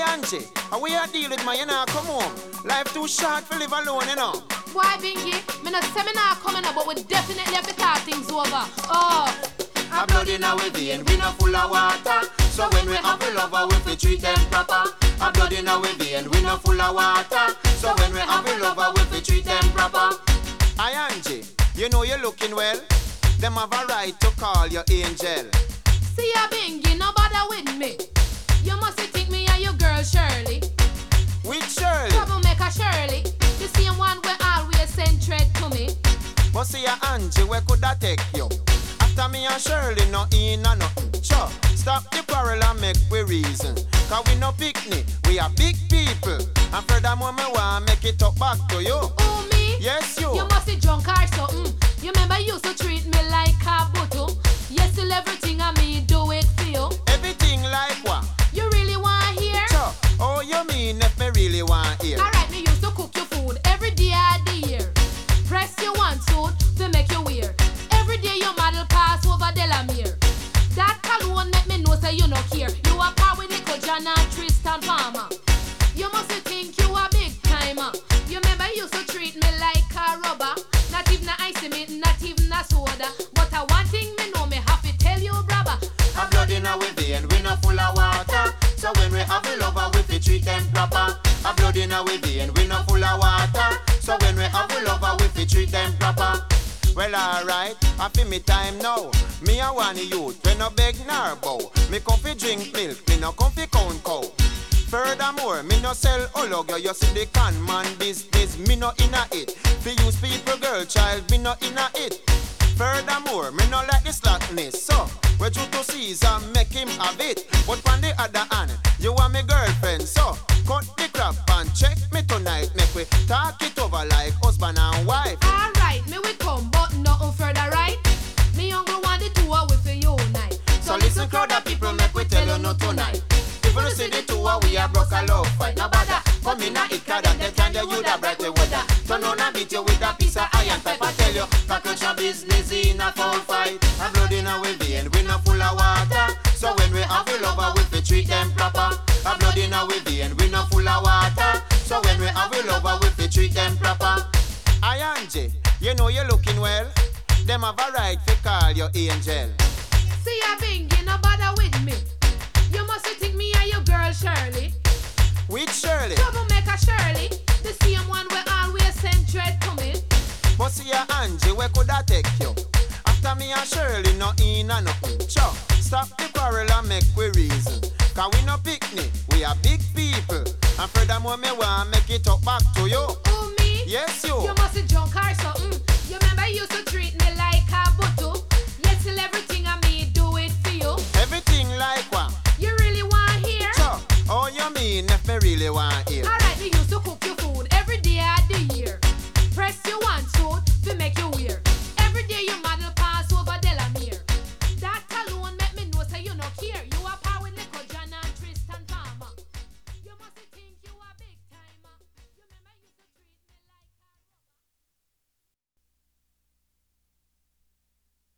Angie, how we are deal with man, you know, come home. Life too short for live alone, you know. Why, Bingy? Me no seminar coming up, but we definitely have to talk things over. Oh. A blood in our vein, we not full of water. So when we have a lover, we fi treat them proper. A blood in our vein, we not full of water. So when we have a lover, we fi treat them proper. Hi Angie, you know you're looking well. Them have a right to call you angel. See ya, Bingy, no bother with me. You must think me and your girl Shirley. With Shirley? Troublemaker Shirley. The same one where always send thread to me. But see ya Angie, where could that take you? After me and Shirley, no in and nothing. Sure, stop the quarrel and make we reason. Cause we no picnic, we are big people. And furthermore, me want make it up back to you. Oh, me? Yes, you. You must be drunk or something. You remember you used to treat me like a bottle. Yes, till everything I me do it for you. Everything like what? You really want to hear? Sure. Oh, you mean if me really want hear? Alright, me used to cook your food every day of the year. Press your one suit to make you wear. Every day your model pass over Delamere. That cologne make me know say you no care. You a par with Nico John and Tristan Palmer. You must think you a big timer. You remember you used to treat me like a rubber. Not even a ice me, not even a soda. But one thing me know me have to tell you, brother. A blood in our vein, we not full of water. So when we have a lover, we fi treat them proper. A blood in our vein, we not full of water. So when we have a lover, we fi treat them proper. Well, alright, I feel me time now. Me a want youth, we no beg nor bow. Me come fi drink milk, me no come fi count cow. Furthermore, me no sell ologo. You see the con man business, me no inna it. Fi use people, girl, child, me no inna it. Furthermore, me no like the slackness. So, we due to Caesar, make him have it. But on the other hand, you are my girlfriend. So, cut the crap and check me tonight. Make we talk it over like husband and wife. Alright, me we come, but nothing further, right? Me younger want the two we fi unite. So listen crowd of people, make we tell you no tonight. If you see the two we are broke a love fight. No bother, come in a it card and they tell you that bright we weather. Turn on and beat you with a piece of iron pipe. I tell you, cockroach a business in a foul fight. A blood in our vein, we not full of water. So when we have a lover, we fi treat them proper. A blood in our vein, we not full of water. So when we have a lover, we fi treat them proper. Hi Angie, you know you're looking well. Them have a right to call you angel. See ya, Bingy, no bother with me. You must think me and your girl Shirley. With Shirley? Troublemaker Shirley. The same one where always send thread to me. But see ya Angie, where could that take you? After me and Shirley, no in and nothing. Sure, stop the quarrel and make we reason. Cause we no picnic, we are big people. And furthermore, me want make it up back to you. Oh, me? Yes, you. You must be drunk or something. You remember you used to treat me like